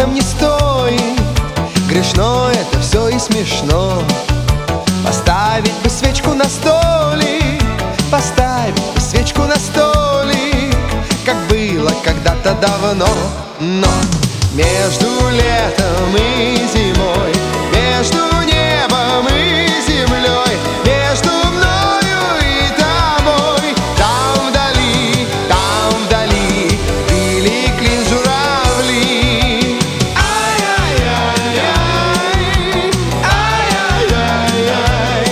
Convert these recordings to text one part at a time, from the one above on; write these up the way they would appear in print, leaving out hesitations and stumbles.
этом не стоит. Грешно это все и смешно. Поставить бы свечку на столик, поставить бы свечку на столик, как было когда-то давно. Но между летом и зимой, между небом и землей, между мною и тобой, там вдали били клин журавли. Ай-яй-яй-яй, ай-яй-яй-яй,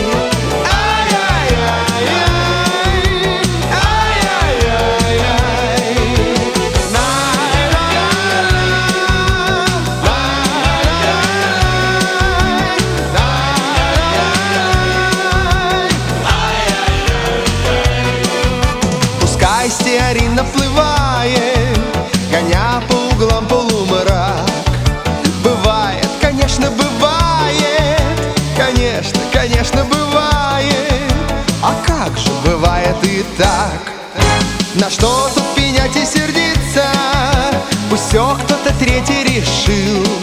ай-яй-яй-яй, ай-яй-яй-яй. Пускай стеарин наплывает, гоня по углам полумрак. Бывает, конечно, бывает, конечно, конечно, бывает. А как же бывает и так? На что тут пенять и сердиться? Пусть все кто-то третий решил.